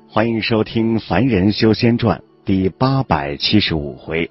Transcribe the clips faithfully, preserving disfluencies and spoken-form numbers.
欢迎收听《凡人修仙传》第八百七十五回。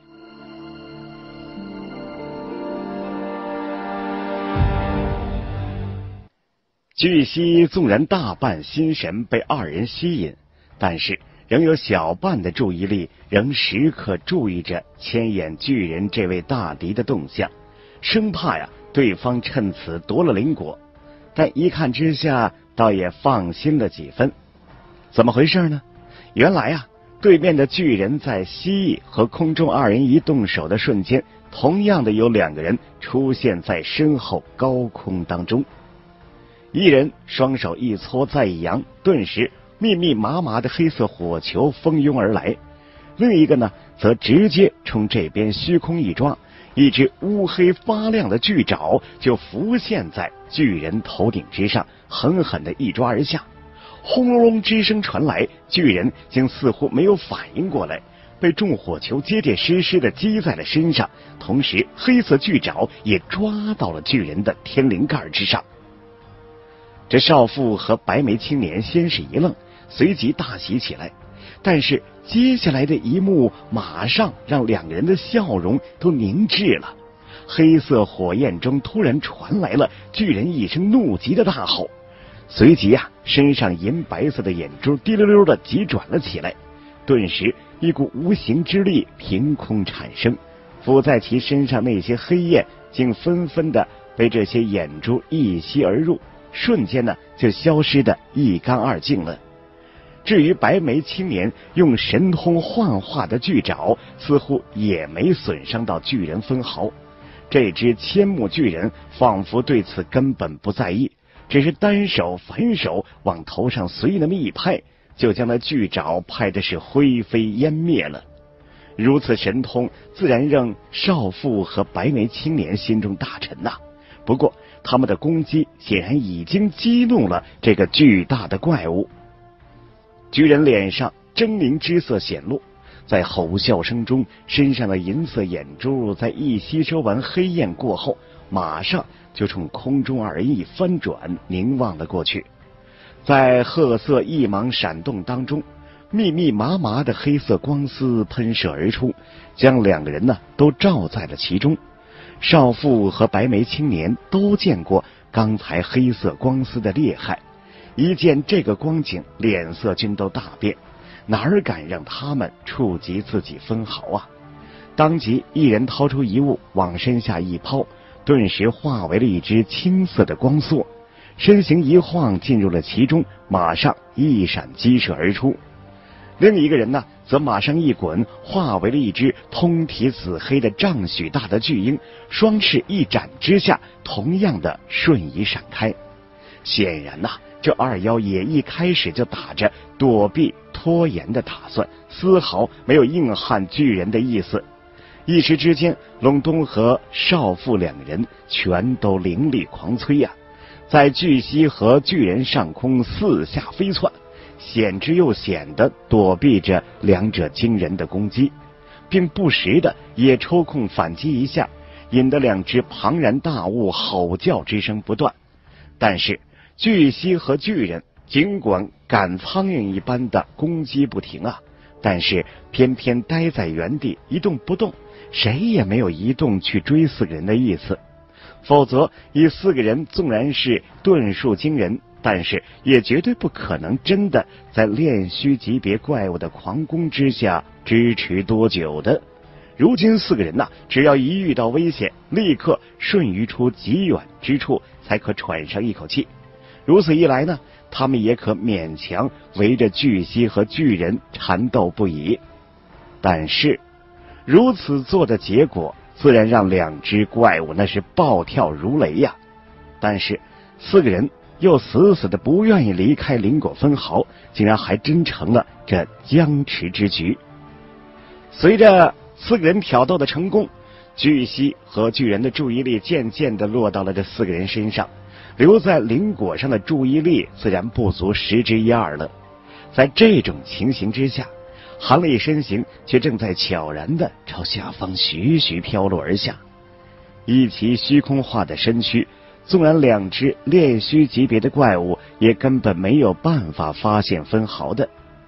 巨蜥纵然大半心神被二人吸引，但是仍有小半的注意力仍时刻注意着千眼巨人这位大敌的动向，生怕呀对方趁此夺了灵果。但一看之下，倒也放心了几分。怎么回事呢？原来啊，对面的巨人在蜥蜴和空中二人一动手的瞬间，同样的有两个人出现在身后高空当中。一人双手一搓再一扬，顿时密密麻麻的黑色火球蜂拥而来。另一个呢，则直接冲这边虚空一抓，一只乌黑发亮的巨爪就浮现在巨人头顶之上，狠狠的一抓而下。轰隆隆之声传来，巨人竟似乎没有反应过来，被众火球结结实实的击在了身上，同时黑色巨爪也抓到了巨人的天灵盖之上。这少妇和白眉青年先是一愣，随即大喜起来，但是接下来的一幕马上让两个人的笑容都凝滞了。黑色火焰中突然传来了巨人一声怒极的大吼，随即啊，身上银白色的眼珠滴溜溜的急转了起来，顿时一股无形之力凭空产生，附在其身上那些黑焰竟纷纷的被这些眼珠一吸而入，瞬间呢就消失的一干二净了。至于白眉青年用神通幻化的巨爪，似乎也没损伤到巨人分毫。这只千目巨人仿佛对此根本不在意，只是单手反手往头上随那么一拍，就将那巨爪拍的是灰飞烟灭了。如此神通自然让少妇和白眉青年心中大沉呐、啊。不过他们的攻击显然已经激怒了这个巨大的怪物。巨人脸上狰狞之色显露，在吼笑声中，身上的银色眼珠在一吸收完黑焰过后，马上就冲空中二人一翻转，凝望了过去。在褐色一芒闪动当中，密密麻麻的黑色光丝喷射而出，将两个人呢都罩在了其中。少妇和白眉青年都见过刚才黑色光丝的厉害，一见这个光景，脸色均都大变，哪敢让他们触及自己分毫啊！当即一人掏出一物往身下一抛，顿时化为了一只青色的光束，身形一晃进入了其中，马上一闪激射而出。另一个人呢，则马上一滚，化为了一只通体紫黑的丈许大的巨鹰，双翅一展之下，同样的瞬移闪开。显然呐、啊，这二妖也一开始就打着躲避拖延的打算，丝毫没有硬汉巨人的意思。一时之间，隆冬和少妇两人全都灵力狂催呀、啊，在巨蜥和巨人上空四下飞窜，险之又险的躲避着两者惊人的攻击，并不时的也抽空反击一下，引得两只庞然大物吼叫之声不断。但是巨蜥和巨人尽管赶苍蝇一般的攻击不停啊，但是偏偏待在原地一动不动，谁也没有移动去追四个人的意思。否则以四个人纵然是遁术惊人，但是也绝对不可能真的在炼虚级别怪物的狂攻之下支持多久的。如今四个人呐、啊，只要一遇到危险，立刻瞬移出极远之处，才可喘上一口气。如此一来呢，他们也可勉强围着巨蜥和巨人缠斗不已。但是如此做的结果，自然让两只怪物那是暴跳如雷呀、啊。但是四个人又死死的不愿意离开灵果分毫，竟然还真成了这僵持之局。随着四个人挑逗的成功，巨蜥和巨人的注意力渐渐的落到了这四个人身上，留在灵果上的注意力自然不足十之一二了。在这种情形之下，韩立身形却正在悄然的朝下方徐徐飘落而下，一其虚空化的身躯，纵然两只炼虚级别的怪物也根本没有办法发现分毫的。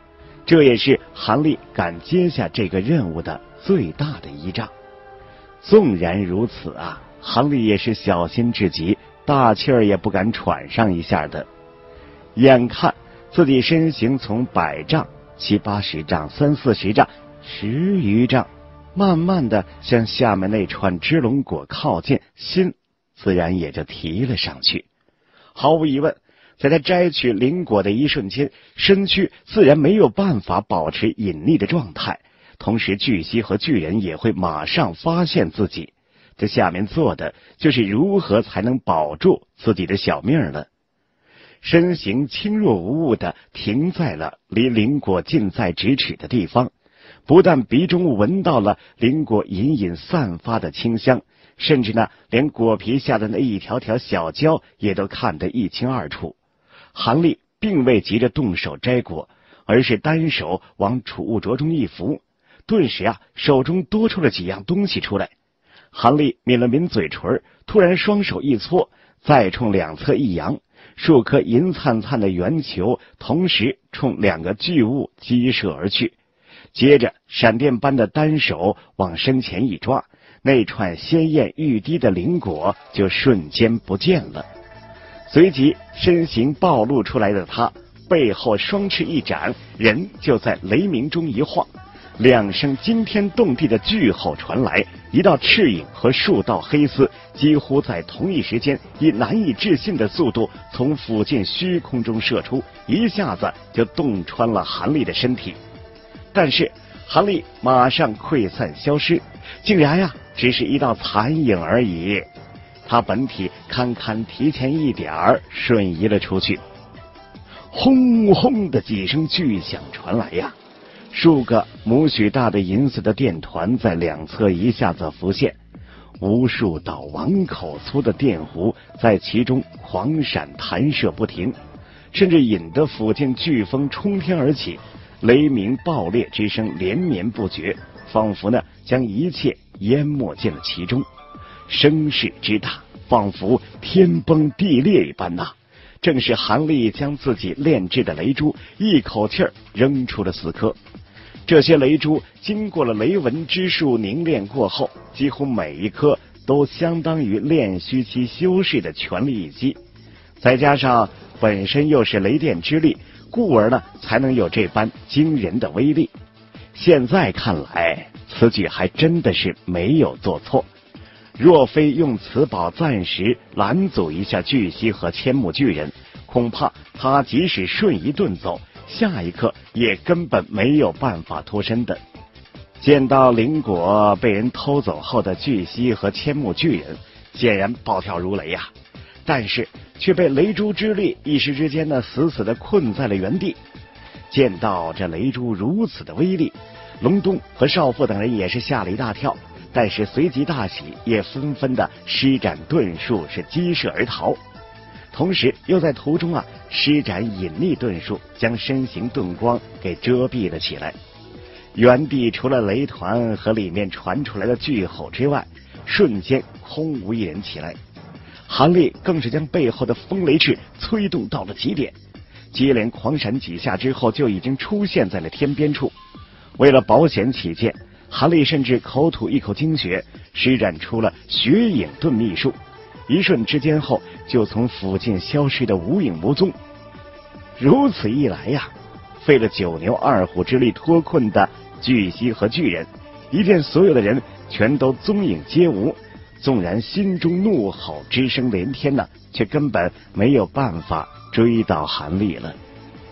这也是韩立敢接下这个任务的最大的依仗。纵然如此啊，韩立也是小心至极，大气儿也不敢喘上一下的。眼看自己身形从百丈、七八十丈、三四十丈、十余丈，慢慢的向下面那串支龙果靠近，心自然也就提了上去。毫无疑问，在他摘取灵果的一瞬间，身躯自然没有办法保持隐匿的状态，同时巨蜥和巨人也会马上发现自己。这下面做的就是如何才能保住自己的小命了。身形轻若无物的停在了离灵果近在咫尺的地方，不但鼻中闻到了灵果隐隐散发的清香，甚至呢，连果皮下的那一条条小胶也都看得一清二楚。韩立并未急着动手摘果，而是单手往储物镯中一扶，顿时啊，手中多出了几样东西出来。韩立抿了抿嘴唇，突然双手一搓，再冲两侧一扬，数颗银灿灿的圆球同时冲两个巨物激射而去。接着闪电般的单手往身前一抓，那串鲜艳欲滴的灵果就瞬间不见了。随即身形暴露出来的他，背后双翅一展，人就在雷鸣中一晃，两声惊天动地的巨吼传来，一道赤影和数道黑丝几乎在同一时间以难以置信的速度从附近虚空中射出，一下子就洞穿了韩立的身体。但是韩立马上溃散消失，竟然呀、啊、只是一道残影而已。他本体堪堪提前一点儿瞬移了出去。轰轰的几声巨响传来呀，数个拇许大的银色的电团在两侧一下子浮现，无数道碗口粗的电弧在其中狂闪弹射不停，甚至引得附近飓风冲天而起，雷鸣爆裂之声连绵不绝，仿佛呢将一切淹没进了其中。声势之大，仿佛天崩地裂一般呐、啊！正是韩立将自己炼制的雷珠一口气儿扔出了四颗。这些雷珠经过了雷纹之术凝练过后，几乎每一颗都相当于炼虚期修士的全力一击，再加上本身又是雷电之力，故而呢才能有这般惊人的威力。现在看来，此举还真的是没有做错。若非用此宝暂时拦阻一下巨蜥和千目巨人，恐怕他即使瞬移遁走，下一刻也根本没有办法脱身的。见到灵果被人偷走后的巨蜥和千目巨人显然暴跳如雷呀、啊，但是却被雷珠之力一时之间呢死死的困在了原地。见到这雷珠如此的威力，隆冬和少妇等人也是吓了一大跳，但是随即大喜，也纷纷的施展遁术，是激射而逃。同时又在途中啊施展隐匿遁术，将身形遁光给遮蔽了起来。原地除了雷团和里面传出来的巨吼之外，瞬间空无一人起来。韩立更是将背后的风雷翅催动到了极点，接连狂闪几下之后，就已经出现在了天边处。为了保险起见，韩立甚至口吐一口精血，施展出了血影遁秘术，一瞬之间后就从附近消失得无影无踪。如此一来呀，费了九牛二虎之力脱困的巨蜥和巨人，一见所有的人全都踪影皆无，纵然心中怒吼之声连天呢，却根本没有办法追到韩立了。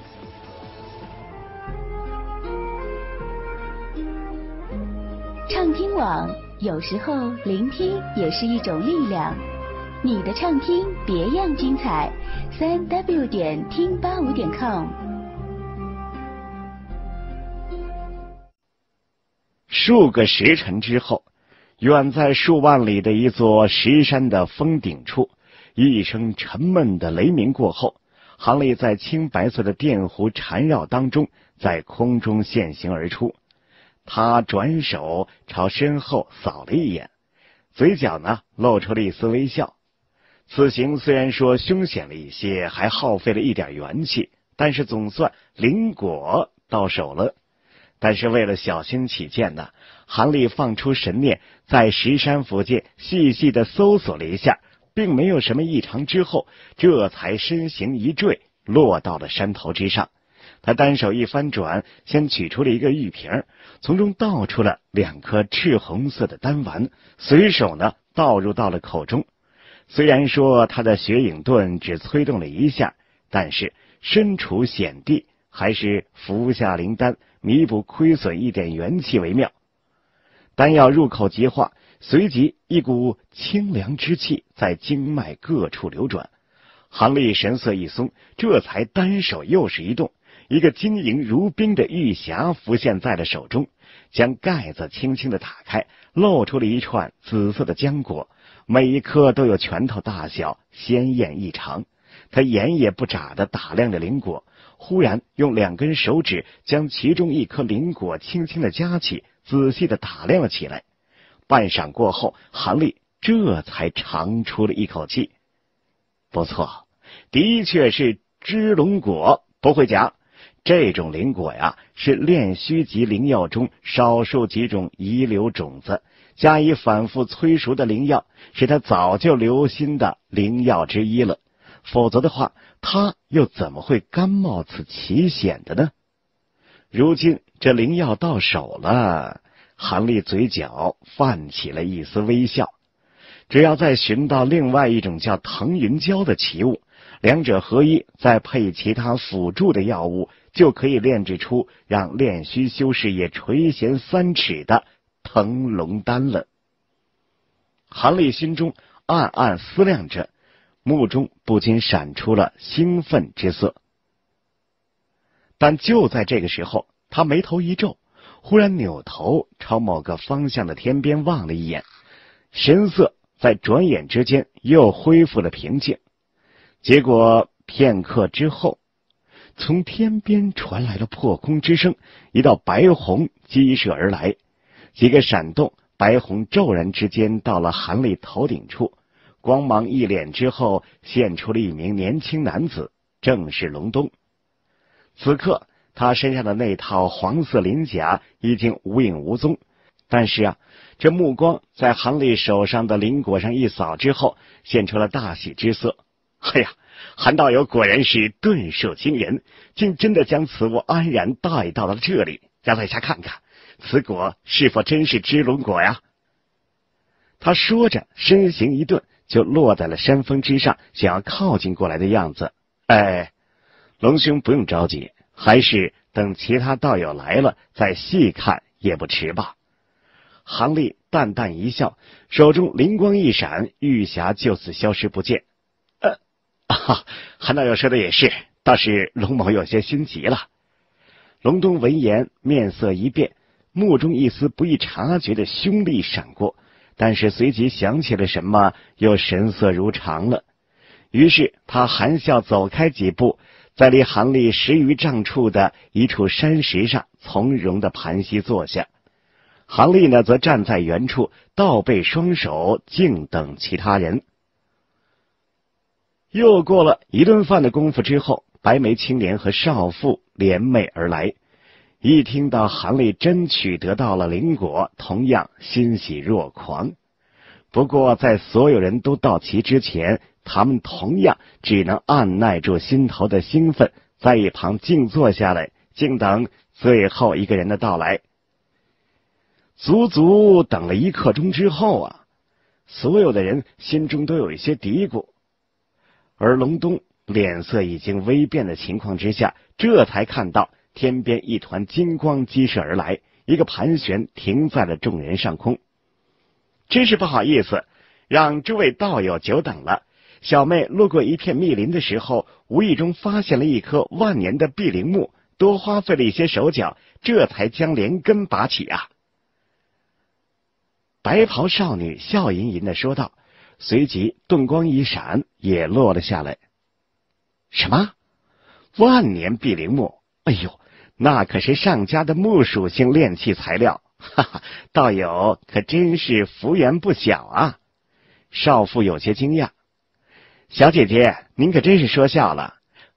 畅听网，有时候聆听也是一种力量。你的畅听别样精彩，三 w 点听八五点 com。 数个时辰之后，远在数万里的一座石山的峰顶处，一声沉闷的雷鸣过后，韩立在青白色的电弧缠绕当中，在空中现形而出。他转手朝身后扫了一眼，嘴角呢露出了一丝微笑。此行虽然说凶险了一些，还耗费了一点元气，但是总算灵果到手了。但是为了小心起见呢，韩立放出神念，在石山附近细细的搜索了一下，并没有什么异常之后，这才身形一坠，落到了山头之上。他单手一翻转，先取出了一个玉瓶，从中倒出了两颗赤红色的丹丸，随手呢倒入到了口中。虽然说他的血影盾只催动了一下，但是身处险地，还是服下灵丹，弥补亏损一点元气为妙。丹药入口即化，随即一股清凉之气在经脉各处流转。韩立神色一松，这才单手又是一动，一个晶莹如冰的玉匣浮现在了手中，将盖子轻轻地打开，露出了一串紫色的浆果，每一颗都有拳头大小，鲜艳异常。他眼也不眨地打量着灵果，忽然用两根手指将其中一颗灵果轻轻地夹起，仔细地打量了起来。半晌过后，韩立这才长出了一口气。不错，的确是支龙果，不会假。这种灵果呀，是炼虚级灵药中少数几种遗留种子，加以反复催熟的灵药，是他早就留心的灵药之一了。否则的话，他又怎么会甘冒此奇险的呢？如今这灵药到手了，韩立嘴角泛起了一丝微笑。只要再寻到另外一种叫腾云胶的奇物，两者合一，再配其他辅助的药物，就可以炼制出让炼虚修士也垂涎三尺的腾龙丹了。韩立心中暗暗思量着，目中不禁闪出了兴奋之色。但就在这个时候，他眉头一皱，忽然扭头朝某个方向的天边望了一眼，神色在转眼之间又恢复了平静。结果片刻之后，从天边传来了破空之声，一道白虹激射而来，几个闪动，白虹骤然之间到了韩立头顶处，光芒一敛之后，现出了一名年轻男子，正是隆冬。此刻他身上的那套黄色鳞甲已经无影无踪，但是啊，这目光在韩立手上的灵果上一扫之后，现出了大喜之色。哎呀，韩道友果然是遁术惊人，竟真的将此物安然带到了这里，让在下看看，此果是否真是支龙果呀？他说着，身形一顿，就落在了山峰之上，想要靠近过来的样子。哎，龙兄不用着急，还是等其他道友来了再细看也不迟吧。韩立淡淡一笑，手中灵光一闪，玉匣就此消失不见。呃，啊，韩道友说的也是，倒是龙某有些心急了。隆冬闻言，面色一变，目中一丝不易察觉的凶戾闪过，但是随即想起了什么，又神色如常了。于是他含笑走开几步，在离韩立十余丈处的一处山石上从容的盘膝坐下。韩立呢，则站在原处，倒背双手，静等其他人。又过了一顿饭的功夫之后，白眉青年和少妇联袂而来，一听到韩立真取得到了灵果，同样欣喜若狂。不过在所有人都到齐之前，他们同样只能按耐住心头的兴奋，在一旁静坐下来，静等最后一个人的到来。足足等了一刻钟之后啊，所有的人心中都有一些嘀咕，而隆冬脸色已经微变的情况之下，这才看到天边一团金光激射而来，一个盘旋停在了众人上空。真是不好意思，让诸位道友久等了。小妹路过一片密林的时候，无意中发现了一棵万年的碧灵木，多花费了一些手脚，这才将连根拔起啊。白袍少女笑吟吟地说道，随即顿光一闪，也落了下来。什么？万年碧灵木？哎呦，那可是上家的木属性炼器材料，哈哈，道友可真是福缘不小啊。少妇有些惊讶。小姐姐，您可真是说笑了。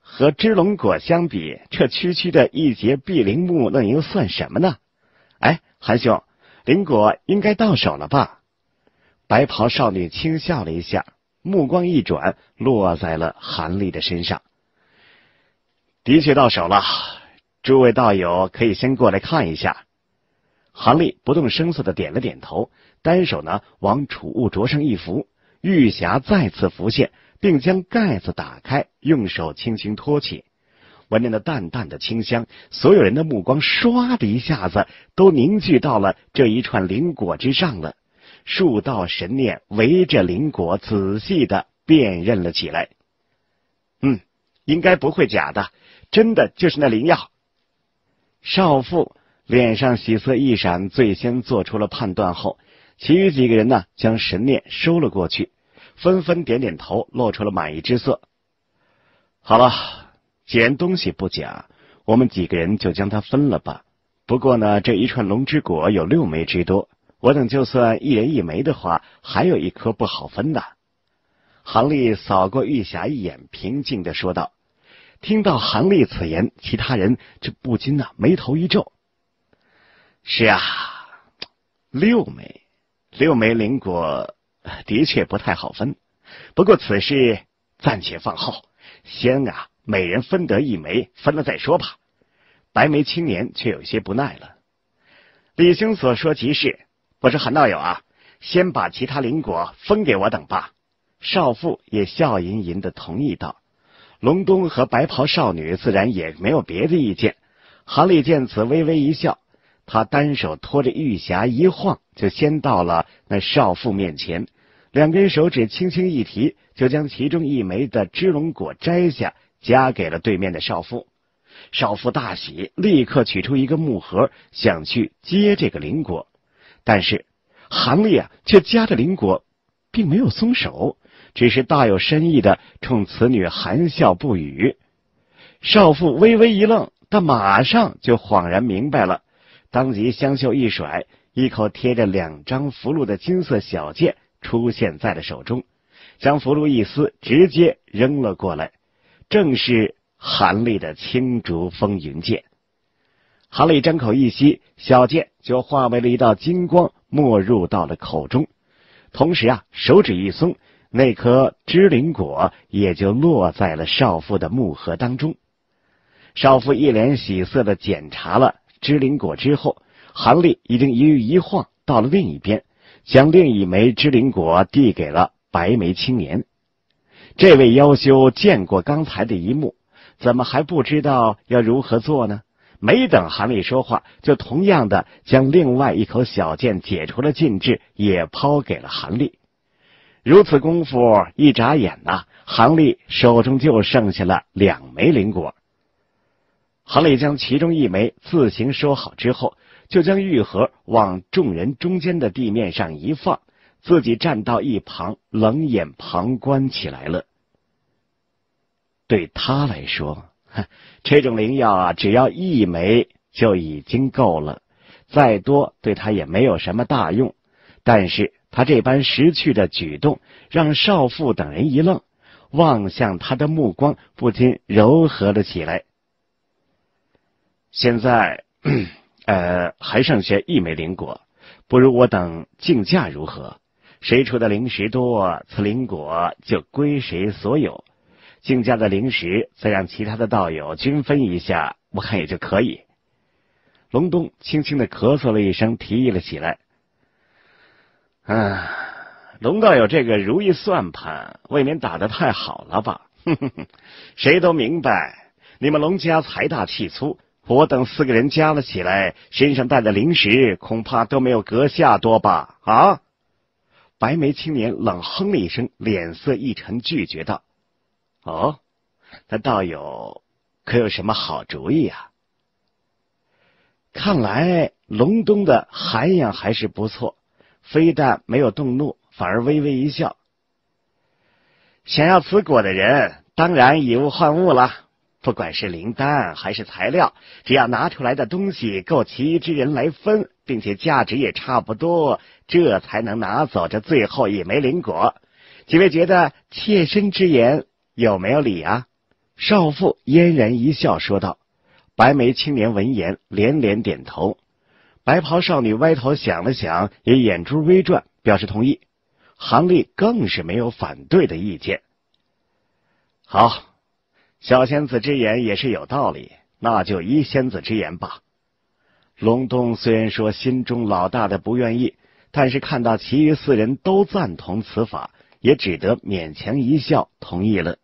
和芝龙果相比，这区区的一节碧灵木那又算什么呢？哎，韩兄，灵果应该到手了吧？白袍少女轻笑了一下，目光一转，落在了韩立的身上。的确到手了，诸位道友可以先过来看一下。韩立不动声色地点了点头，单手呢往储物桌上一扶，玉匣再次浮现，并将盖子打开，用手轻轻托起，闻着那淡淡的清香，所有人的目光唰的一下子都凝聚到了这一串灵果之上了。数道神念围着灵果仔细的辨认了起来。嗯，应该不会假的，真的就是那灵药。少妇脸上喜色一闪，最先做出了判断后，其余几个人呢将神念收了过去，纷纷点点头，露出了满意之色。好了，既然东西不假，我们几个人就将它分了吧。不过呢，这一串龙之果有六枚之多，我等就算一人一枚的话，还有一颗不好分的。韩立扫过玉匣一眼，平静地说道。听到韩立此言，其他人这不禁呢、啊、眉头一皱。是啊，六枚，六枚灵果的确不太好分。不过此事暂且放后，先啊每人分得一枚，分了再说吧。白眉青年却有些不耐了。李兄所说极是，不是韩道友啊，先把其他灵果分给我等吧。少妇也笑吟吟地同意道。隆冬和白袍少女自然也没有别的意见。韩立见此微微一笑，他单手托着玉匣一晃，就先到了那少妇面前，两根手指轻轻一提，就将其中一枚的芝龙果摘下，夹给了对面的少妇。少妇大喜，立刻取出一个木盒，想去接这个灵果，但是韩立啊却夹着灵果并没有松手，只是大有深意的冲此女含笑不语。少妇微微一愣，但马上就恍然明白了，当即香袖一甩，一口贴着两张符箓的金色小剑出现在了手中，将符箓一撕，直接扔了过来，正是韩立的青竹风云剑。韩立张口一吸，小剑就化为了一道金光，没入到了口中，同时啊手指一松，那颗芝灵果也就落在了少妇的木盒当中。少妇一脸喜色地检查了芝灵果之后，韩立已经一欲一晃到了另一边，将另一枚芝灵果递给了白眉青年。这位妖修见过刚才的一幕，怎么还不知道要如何做呢？没等韩立说话，就同样的将另外一口小剑解除了禁制，也抛给了韩立。如此功夫，一眨眼呐、啊，韩立手中就剩下了两枚灵果。韩立将其中一枚自行收好之后，就将玉盒往众人中间的地面上一放，自己站到一旁，冷眼旁观起来了。对他来说，这种灵药啊，只要一枚就已经够了，再多对他也没有什么大用。但是他这般识趣的举动，让少妇等人一愣，望向他的目光不禁柔和了起来。现在呃，还剩下一枚灵果，不如我等竞价如何？谁出的灵石多，此灵果就归谁所有。竞价的灵石再让其他的道友均分一下，我看也就可以。隆冬轻轻的咳嗽了一声，提议了起来。啊，龙道友这个如意算盘未免打得太好了吧？哼哼哼，谁都明白，你们龙家财大气粗，我等四个人加了起来，身上带的灵石恐怕都没有阁下多吧？啊！白眉青年冷哼了一声，脸色一沉，拒绝道：“哦，那道友可有什么好主意啊？”看来隆冬的涵养还是不错，非但没有动怒，反而微微一笑。想要此果的人，当然以物换物了。不管是灵丹还是材料，只要拿出来的东西够其余之人来分，并且价值也差不多，这才能拿走这最后一枚灵果。几位觉得妾身之言有没有理啊？ 少妇嫣然一笑说道。白眉青年闻言连连点头。白袍少女歪头想了想，也眼珠微转，表示同意。韩立更是没有反对的意见。好，小仙子之言也是有道理，那就依仙子之言吧。隆冬虽然说心中老大的不愿意，但是看到其余四人都赞同此法，也只得勉强一笑同意了。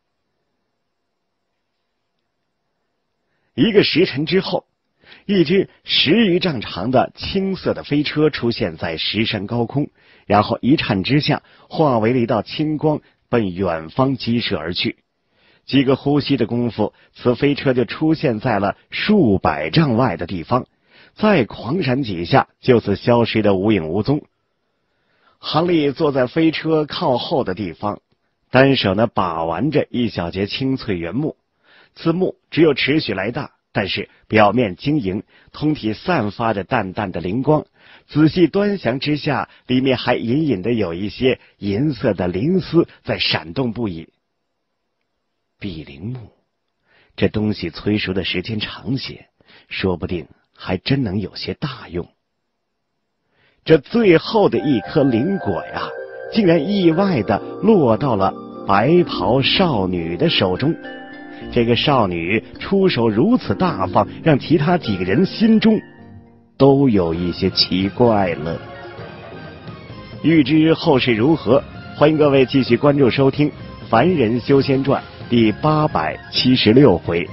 一个时辰之后，一只十余丈长的青色的飞车出现在石山高空，然后一颤之下化为了一道青光，奔远方激射而去。几个呼吸的功夫，此飞车就出现在了数百丈外的地方，再狂闪几下，就此消失得无影无踪。韩立坐在飞车靠后的地方，单手呢把玩着一小节青翠原木。此木只有尺许来大，但是表面晶莹，通体散发着淡淡的灵光。仔细端详之下，里面还隐隐的有一些银色的灵丝在闪动不已。碧灵木，这东西催熟的时间长些，说不定还真能有些大用。这最后的一颗灵果呀，竟然意外的落到了白袍少女的手中。这个少女出手如此大方，让其他几个人心中都有一些奇怪了。欲知后事如何，欢迎各位继续关注收听《凡人修仙传》第八百七十六回。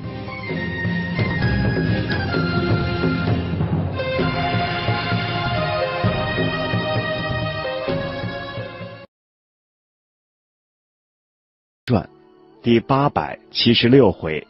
传第八百七十六回。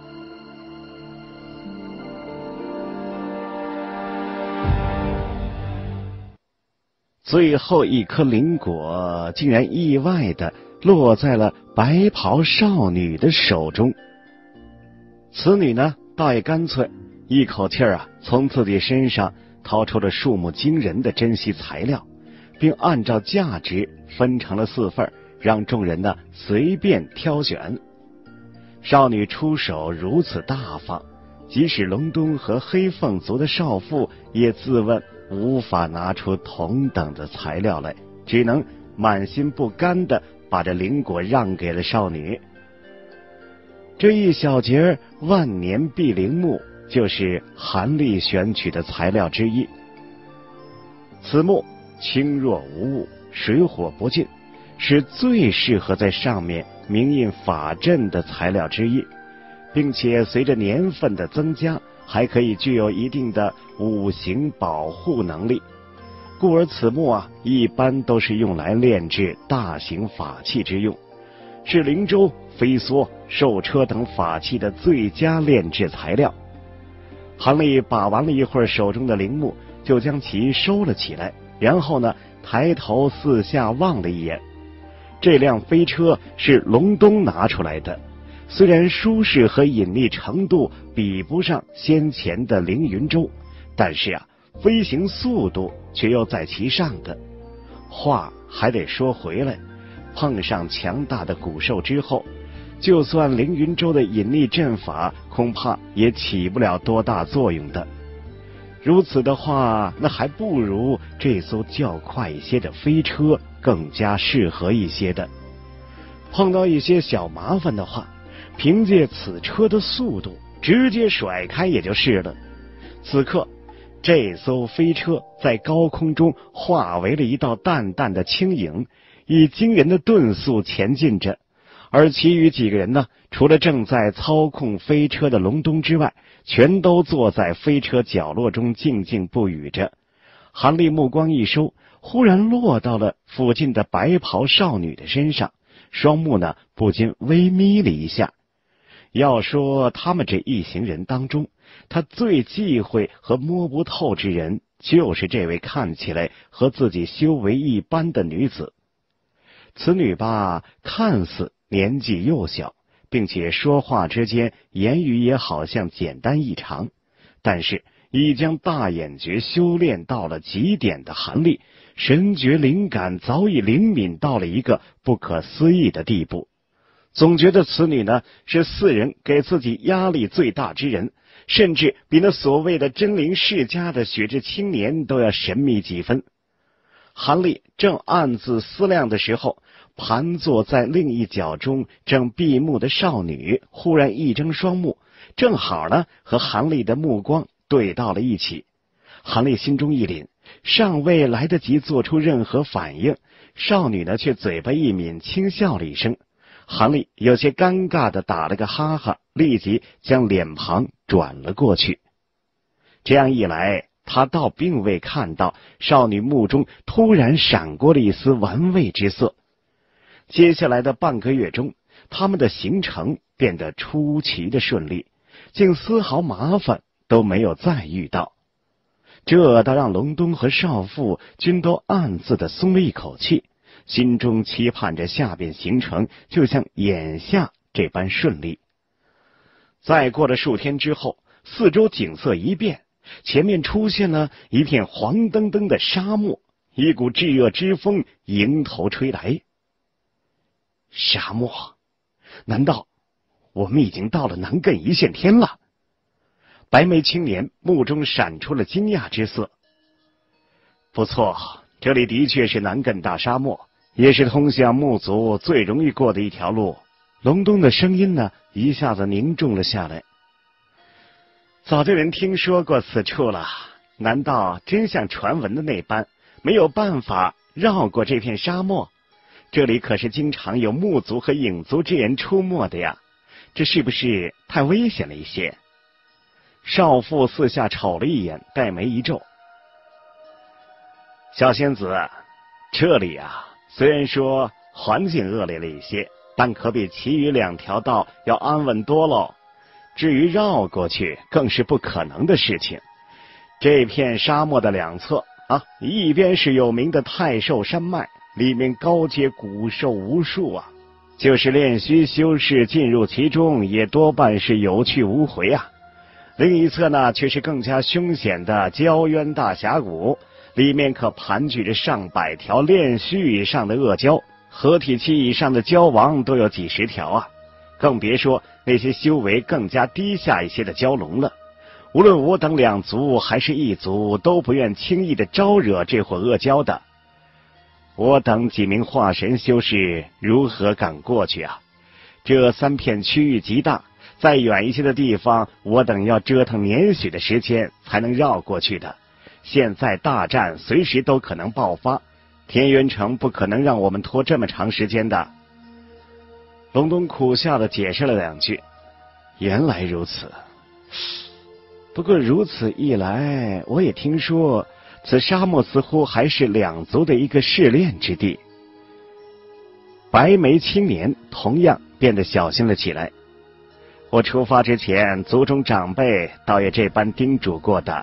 最后一颗灵果竟然意外的落在了白袍少女的手中。此女呢，倒也干脆，一口气儿啊，从自己身上掏出了数目惊人的珍稀材料，并按照价值分成了四份，让众人呢随便挑选。少女出手如此大方，即使隆冬和黑凤族的少妇也自问无法拿出同等的材料来，只能满心不甘地把这灵果让给了少女。这一小节万年碧灵木就是韩立选取的材料之一。此木轻若无物，水火不进，是最适合在上面铭印法阵的材料之一，并且随着年份的增加，还可以具有一定的五行保护能力。故而此木啊，一般都是用来炼制大型法器之用，是灵舟、飞梭、兽车等法器的最佳炼制材料。韩立把玩了一会儿手中的灵木，就将其收了起来，然后呢，抬头四下望了一眼。这辆飞车是隆冬拿出来的，虽然舒适和隐匿程度比不上先前的凌云舟，但是啊，飞行速度却又在其上的。话还得说回来，碰上强大的古兽之后，就算凌云舟的隐匿阵法恐怕也起不了多大作用的。如此的话，那还不如这艘较快一些的飞车更加适合一些的。碰到一些小麻烦的话，凭借此车的速度直接甩开也就是了。此刻这艘飞车在高空中化为了一道淡淡的轻影，以惊人的顿速前进着。而其余几个人呢，除了正在操控飞车的隆冬之外，全都坐在飞车角落中静静不语着。韩立目光一收，忽然落到了附近的白袍少女的身上，双目呢不禁微眯了一下。要说他们这一行人当中，他最忌讳和摸不透之人，就是这位看起来和自己修为一般的女子。此女吧，看似年纪幼小，并且说话之间言语也好像简单异常，但是已将大眼诀修炼到了极点的韩立，神觉灵感早已灵敏到了一个不可思议的地步。 总觉得此女呢是四人给自己压力最大之人，甚至比那所谓的真灵世家的雪质青年都要神秘几分。韩立正暗自思量的时候，盘坐在另一角中正闭目的少女忽然一睁双目，正好呢和韩立的目光对到了一起。韩立心中一凛，尚未来得及做出任何反应，少女呢却嘴巴一抿，轻笑了一声。韩立有些尴尬地打了个哈哈，立即将脸庞转了过去。这样一来，他倒并未看到少女目中突然闪过了一丝玩味之色。接下来的半个月中，他们的行程变得出奇的顺利，竟丝毫麻烦都没有再遇到。这倒让隆冬和少妇均都暗自的松了一口气，心中期盼着下边行程就像眼下这般顺利。再过了数天之后，四周景色一变，前面出现了一片黄澄澄的沙漠，一股炙热之风迎头吹来。沙漠？难道我们已经到了南艮一线天了？白眉青年目中闪出了惊讶之色。不错，这里的确是南艮大沙漠，也是通向木族最容易过的一条路。隆冬的声音呢，一下子凝重了下来。早就人听说过此处了，难道真像传闻的那般，没有办法绕过这片沙漠？这里可是经常有木族和影族之人出没的呀，这是不是太危险了一些？少妇四下瞅了一眼，黛眉一皱。小仙子，这里啊，虽然说环境恶劣了一些，但可比其余两条道要安稳多喽。至于绕过去，更是不可能的事情。这片沙漠的两侧啊，一边是有名的太寿山脉，里面高阶古兽无数啊，就是炼虚修士进入其中，也多半是有去无回啊。另一侧呢，却是更加凶险的焦渊大峡谷，里面可盘踞着上百条炼虚以上的恶蛟，合体期以上的蛟王都有几十条啊，更别说那些修为更加低下一些的蛟龙了。无论我等两族还是一族，都不愿轻易的招惹这伙恶蛟的。我等几名化神修士如何敢过去啊？这三片区域极大，再远一些的地方，我等要折腾年许的时间才能绕过去的。现在大战随时都可能爆发，天元城不可能让我们拖这么长时间的。隆冬苦笑地解释了两句，原来如此。不过如此一来，我也听说此沙漠似乎还是两族的一个试炼之地。白眉青年同样变得小心了起来。我出发之前，族中长辈倒也这般叮嘱过的。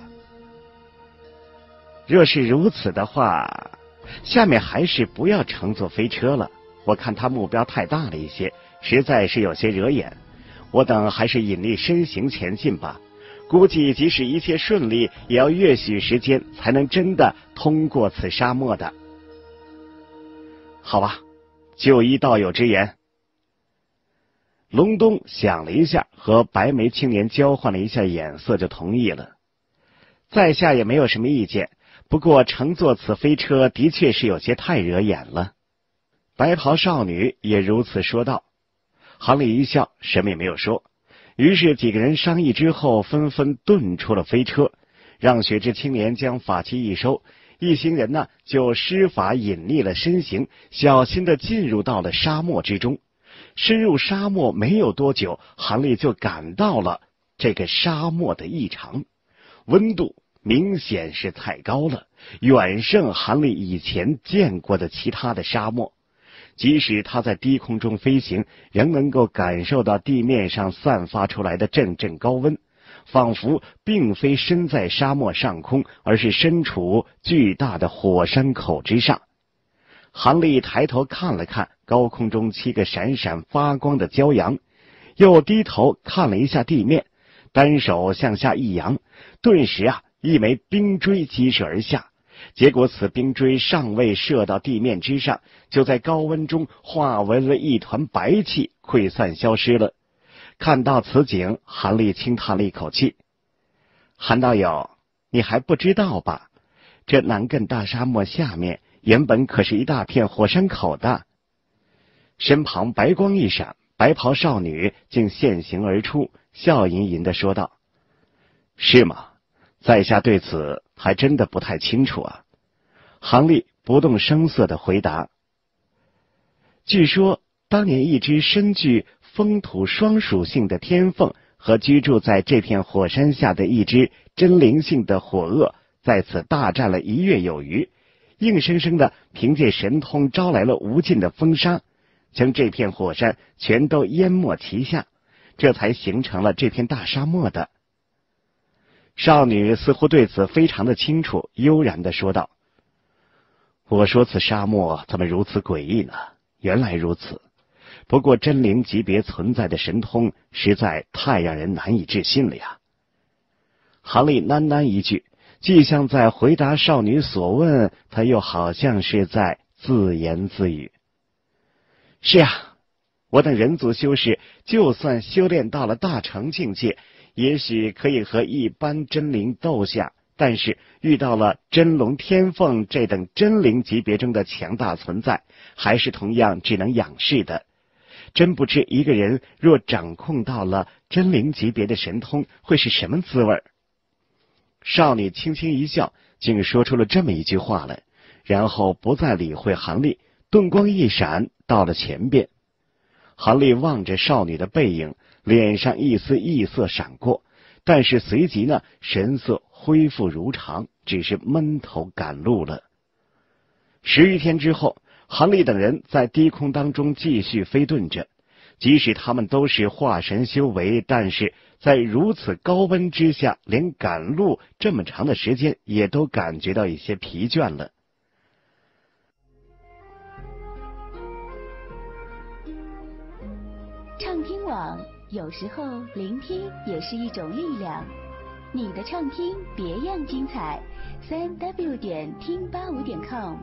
若是如此的话，下面还是不要乘坐飞车了，我看他目标太大了一些，实在是有些惹眼。我等还是引力身形前进吧，估计即使一切顺利，也要月许时间才能真的通过此沙漠的。好吧，就依道友之言。隆冬想了一下，和白眉青年交换了一下眼色，就同意了。在下也没有什么意见，不过乘坐此飞车的确是有些太惹眼了。白袍少女也如此说道。韩立一笑，什么也没有说。于是几个人商议之后，纷纷遁出了飞车，让雪之青年将法器一收，一行人呢就施法隐匿了身形，小心地进入到了沙漠之中。深入沙漠没有多久，韩立就感到了这个沙漠的异常，温度明显是太高了，远胜韩立以前见过的其他的沙漠。即使他在低空中飞行，仍能够感受到地面上散发出来的阵阵高温，仿佛并非身在沙漠上空，而是身处巨大的火山口之上。韩立抬头看了看高空中七个闪闪发光的骄阳，又低头看了一下地面，单手向下一扬，顿时啊，一枚冰锥击射而下， 结果此冰锥尚未射到地面之上，就在高温中化为了一团白气，溃散消失了。看到此景，韩立轻叹了一口气：“韩道友，你还不知道吧？这南艮大沙漠下面原本可是一大片火山口的。”身旁白光一闪，白袍少女竟现形而出，笑吟吟地说道：“是吗？在下对此还真的不太清楚啊。”韩立不动声色地回答：“据说当年一只身具风土双属性的天凤和居住在这片火山下的一只真灵性的火鳄，在此大战了一月有余，硬生生的凭借神通招来了无尽的风沙，将这片火山全都淹没其下，这才形成了这片大沙漠的。”少女似乎对此非常的清楚，悠然地说道：“我说此沙漠怎么如此诡异呢？原来如此。不过真灵级别存在的神通实在太让人难以置信了呀。”韩立喃喃一句，既像在回答少女所问，他又好像是在自言自语：“是啊，我等人族修士就算修炼到了大成境界，也许可以和一般真灵斗下，但是遇到了真龙天凤这等真灵级别中的强大存在，还是同样只能仰视的。真不知一个人若掌控到了真灵级别的神通，会是什么滋味。”少女轻轻一笑，竟说出了这么一句话来，然后不再理会韩立，顿光一闪，到了前边。韩立望着少女的背影，脸上一丝异色闪过，但是随即呢，神色恢复如常，只是闷头赶路了。十余天之后，韩立等人在低空当中继续飞遁着。即使他们都是化神修为，但是在如此高温之下，连赶路这么长的时间也都感觉到一些疲倦了。 畅听网，有时候聆听也是一种力量。你的畅听别样精彩，三 w 点听八五点 com。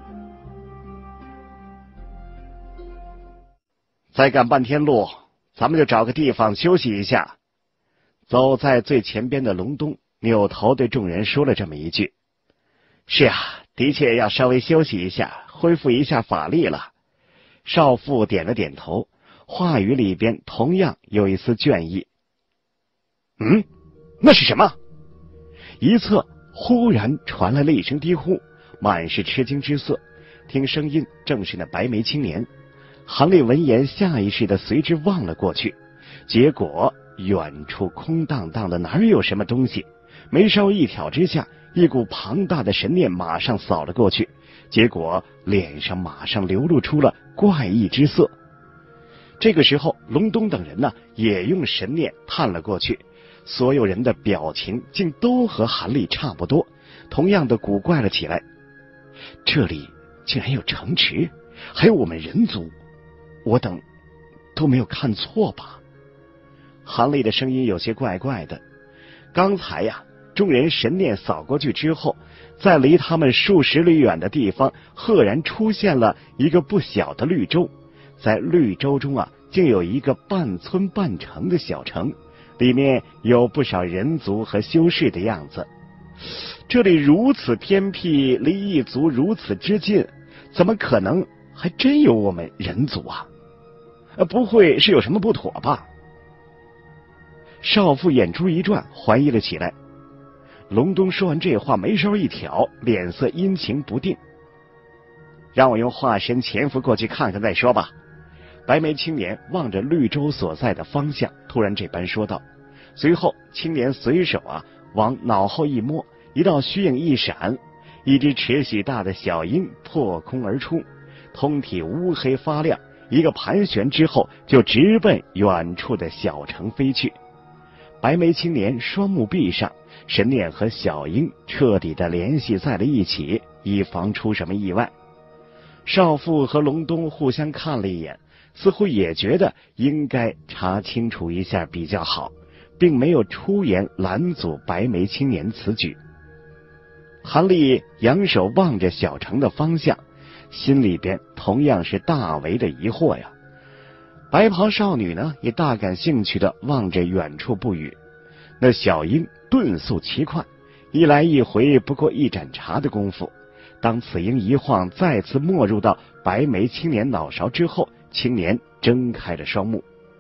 再赶半天路，咱们就找个地方休息一下。走在最前边的隆冬扭头对众人说了这么一句：“是啊，的确要稍微休息一下，恢复一下法力了。”少妇点了点头，话语里边同样有一丝倦意。“嗯，那是什么？”一侧忽然传来了一声低呼，满是吃惊之色。听声音正是那白眉青年。韩立闻言，下意识的随之望了过去，结果远处空荡荡的，哪有什么东西？眉梢一挑之下，一股庞大的神念马上扫了过去，结果脸上马上流露出了怪异之色。这个时候，隆冬等人呢，也用神念探了过去，所有人的表情竟都和韩立差不多，同样的古怪了起来。这里竟然有城池，还有我们人族，我等都没有看错吧？韩立的声音有些怪怪的。刚才呀，众人神念扫过去之后，在离他们数十里远的地方，赫然出现了一个不小的绿洲。在绿洲中啊，竟有一个半村半城的小城，里面有不少人族和修士的样子。这里如此偏僻，离异族如此之近，怎么可能还真有我们人族啊？呃，不会是有什么不妥吧？少妇眼珠一转，怀疑了起来。隆冬说完这话，眉梢一挑，脸色阴晴不定。让我用化身潜伏过去看看再说吧。白眉青年望着绿洲所在的方向，突然这般说道。随后，青年随手啊往脑后一摸，一道虚影一闪，一只尺许大的小鹰破空而出，通体乌黑发亮，一个盘旋之后就直奔远处的小城飞去。白眉青年双目闭上，神念和小鹰彻底的联系在了一起，以防出什么意外。少妇和隆冬互相看了一眼，似乎也觉得应该查清楚一下比较好，并没有出言拦阻白眉青年此举。 韩立仰首望着小城的方向，心里边同样是大为的疑惑呀。白袍少女呢，也大感兴趣的望着远处不语。那小鹰顿速奇快，一来一回不过一盏茶的功夫。当此鹰一晃再次没入到白眉青年脑勺之后，青年睁开了双目。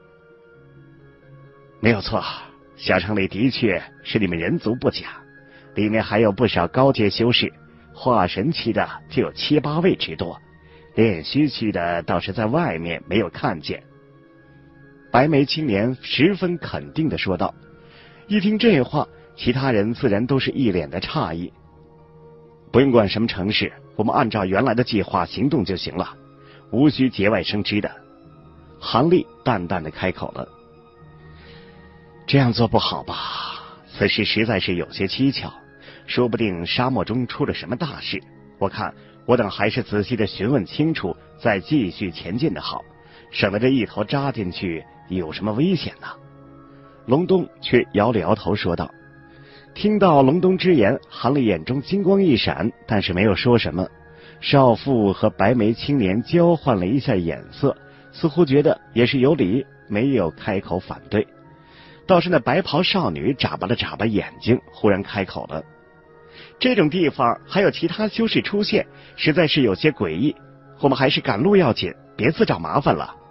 没有错，小城里的确是你们人族不假，里面还有不少高阶修士，化神期的就有七八位之多，炼虚期的倒是在外面没有看见。白眉青年十分肯定地说道。一听这话，其他人自然都是一脸的诧异。不用管什么城市，我们按照原来的计划行动就行了，无需节外生枝的。韩立淡淡的开口了。这样做不好吧？此事实在是有些蹊跷，说不定沙漠中出了什么大事。我看我等还是仔细的询问清楚，再继续前进的好，省得这一头扎进去有什么危险呢？隆冬却摇了摇头说道。听到隆冬之言，韩立眼中金光一闪，但是没有说什么。少妇和白眉青年交换了一下眼色，似乎觉得也是有理，没有开口反对。倒是那白袍少女眨巴了眨巴眼睛，忽然开口了。这种地方还有其他修士出现，实在是有些诡异，我们还是赶路要紧，别自找麻烦了。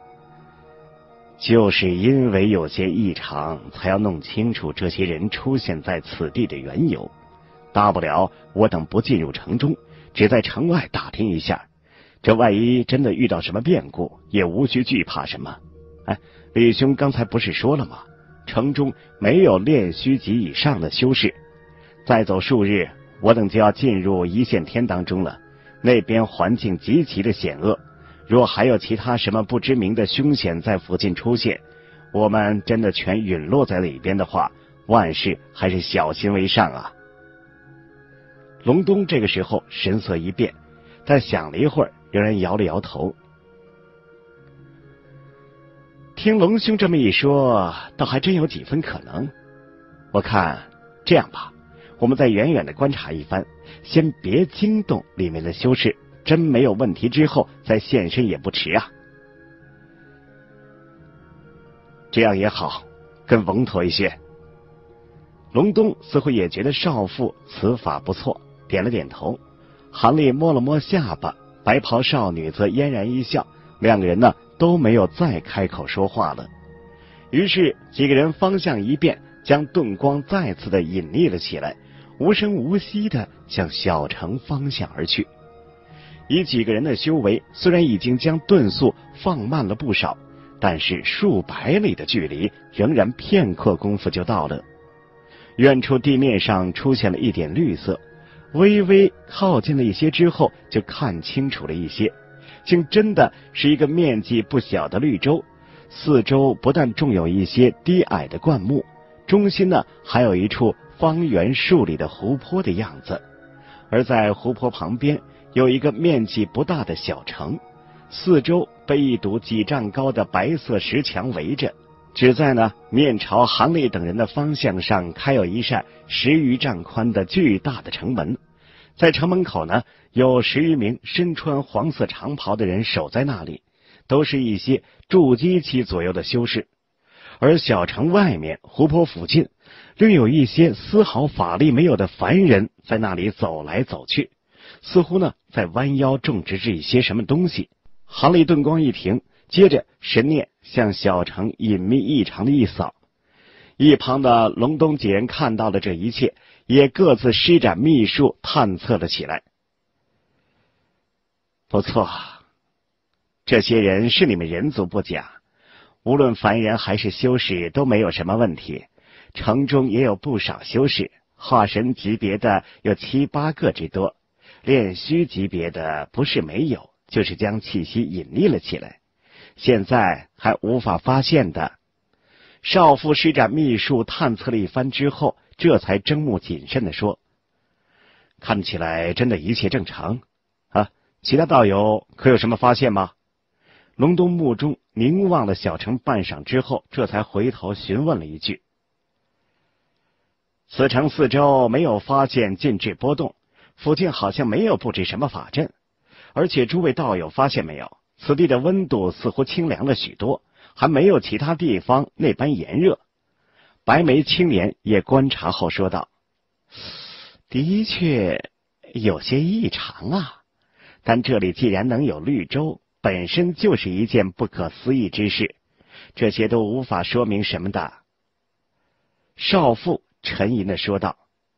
就是因为有些异常，才要弄清楚这些人出现在此地的缘由。大不了我等不进入城中，只在城外打听一下，这万一真的遇到什么变故，也无需惧怕什么。哎，李兄刚才不是说了吗？城中没有炼虚级以上的修士，再走数日，我等就要进入一线天当中了，那边环境极其的险恶，若还有其他什么不知名的凶险在附近出现，我们真的全陨落在里边的话，万事还是小心为上啊。隆冬这个时候神色一变，但想了一会儿，仍然摇了摇头。听龙兄这么一说，倒还真有几分可能。我看这样吧，我们再远远的观察一番，先别惊动里面的修士，真没有问题之后再现身也不迟啊。这样也好，更稳妥一些。隆冬似乎也觉得少妇此法不错，点了点头。韩立摸了摸下巴，白袍少女则嫣然一笑，两个人呢都没有再开口说话了。于是几个人方向一变，将盾光再次的隐匿了起来，无声无息的向小城方向而去。以几个人的修为，虽然已经将遁速放慢了不少，但是数百里的距离仍然片刻功夫就到了。远处地面上出现了一点绿色，微微靠近了一些之后，就看清楚了一些，竟真的是一个面积不小的绿洲，四周不但种有一些低矮的灌木，中心呢还有一处方圆数里的湖泊的样子，而在湖泊旁边有一个面积不大的小城，四周被一堵几丈高的白色石墙围着，只在呢面朝韩立等人的方向上开有一扇十余丈宽的巨大的城门，在城门口呢有十余名身穿黄色长袍的人守在那里，都是一些筑基期左右的修士。而小城外面湖泊附近另有一些丝毫法力没有的凡人在那里走来走去，似乎呢在弯腰种植着一些什么东西。韩立顿光一停，接着神念向小城隐秘异常的一扫。一旁的隆冬几人看到了这一切，也各自施展秘术探测了起来。不错，这些人是你们人族不假，无论凡人还是修士都没有什么问题。城中也有不少修士，化神级别的有七八个之多，炼虚级别的不是没有，就是将气息隐匿了起来，现在还无法发现的。少妇施展秘术探测了一番之后，这才睁目谨慎地说：看起来真的一切正常啊，其他道友可有什么发现吗？隆冬目中凝望了小城半晌之后，这才回头询问了一句。 此城四周没有发现禁制波动，附近好像没有布置什么法阵，而且诸位道友发现没有，此地的温度似乎清凉了许多，还没有其他地方那般炎热。白眉青年也观察后说道：的确有些异常啊，但这里既然能有绿洲，本身就是一件不可思议之事，这些都无法说明什么的。少妇沉吟地说道：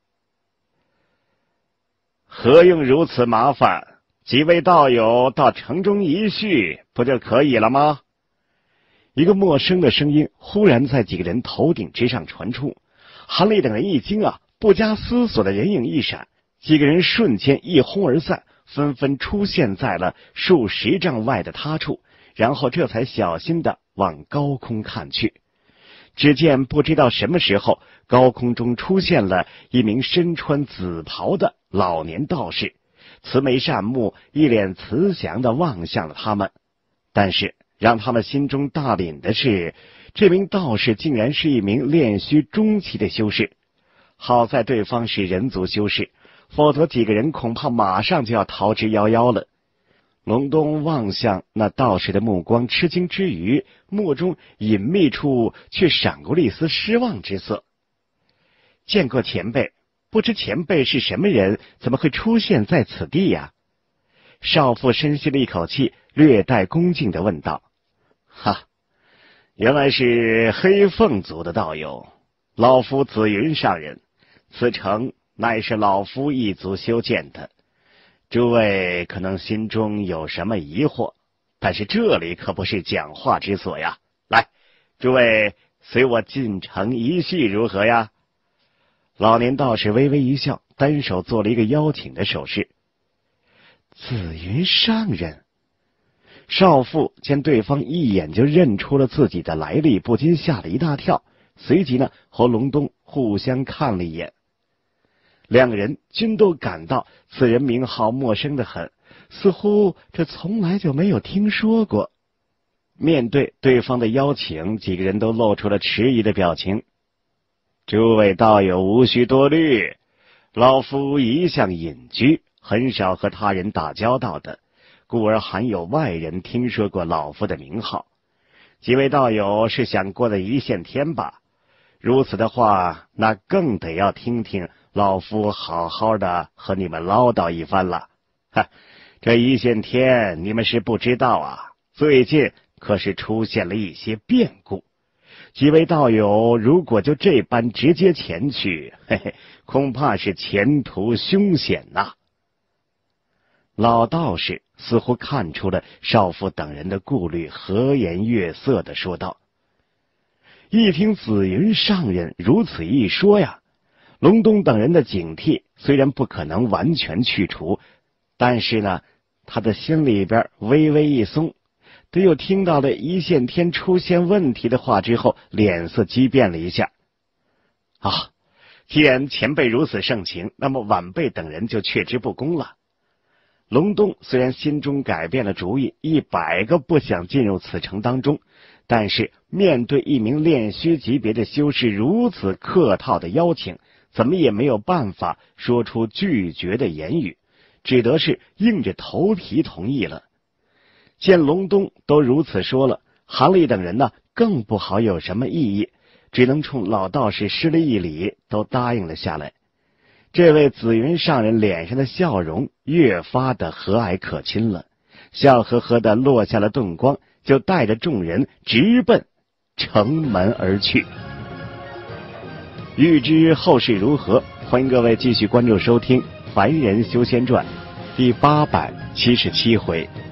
何用如此麻烦？几位道友到城中一叙不就可以了吗？一个陌生的声音忽然在几个人头顶之上传出，韩立等人一惊啊，不加思索的人影一闪，几个人瞬间一哄而散，纷纷出现在了数十丈外的他处，然后这才小心的往高空看去。只见不知道什么时候，高空中出现了一名身穿紫袍的老年道士，慈眉善目，一脸慈祥地望向了他们。但是让他们心中大凛的是，这名道士竟然是一名炼虚中期的修士。好在对方是人族修士，否则几个人恐怕马上就要逃之夭夭了。隆冬望向那道士的目光吃惊之余，目中隐秘处却闪过了一丝失望之色。见过前辈，不知前辈是什么人，怎么会出现在此地呀？少妇深吸了一口气，略带恭敬地问道：哈，原来是黑凤族的道友，老夫紫云上人，此城乃是老夫一族修建的。诸位可能心中有什么疑惑，但是这里可不是讲话之所呀。来，诸位随我进城一叙如何呀？老年道士微微一笑，单手做了一个邀请的手势。紫云上人，少妇见对方一眼就认出了自己的来历，不禁吓了一大跳，随即呢和隆冬互相看了一眼。两个人均都感到此人名号陌生得很，似乎这从来就没有听说过。面对对方的邀请，几个人都露出了迟疑的表情。诸位道友无需多虑，老夫一向隐居，很少和他人打交道的，故而罕有外人听说过老夫的名号。几位道友是想过的一线天吧？如此的话，那更得要听听老夫好好的和你们唠叨一番了。哈，这一线天你们是不知道啊，最近可是出现了一些变故。几位道友如果就这般直接前去，嘿嘿，恐怕是前途凶险呐、啊。老道士似乎看出了少妇等人的顾虑，和颜悦色地说道。一听紫云上人如此一说呀，隆冬等人的警惕虽然不可能完全去除，但是呢，他的心里边微微一松。对又听到了一线天出现问题的话之后，脸色激变了一下。啊，既然前辈如此盛情，那么晚辈等人就却之不恭了。隆冬虽然心中改变了主意，一百个不想进入此城当中，但是面对一名炼虚级别的修士如此客套的邀请，怎么也没有办法说出拒绝的言语，只得是硬着头皮同意了。见隆冬都如此说了，韩立等人呢更不好有什么异议，只能冲老道士施了一礼，都答应了下来。这位紫云上人脸上的笑容越发的和蔼可亲了，笑呵呵的落下了顿光，就带着众人直奔城门而去。欲知后事如何，欢迎各位继续关注收听《凡人修仙传》第八百七十七回。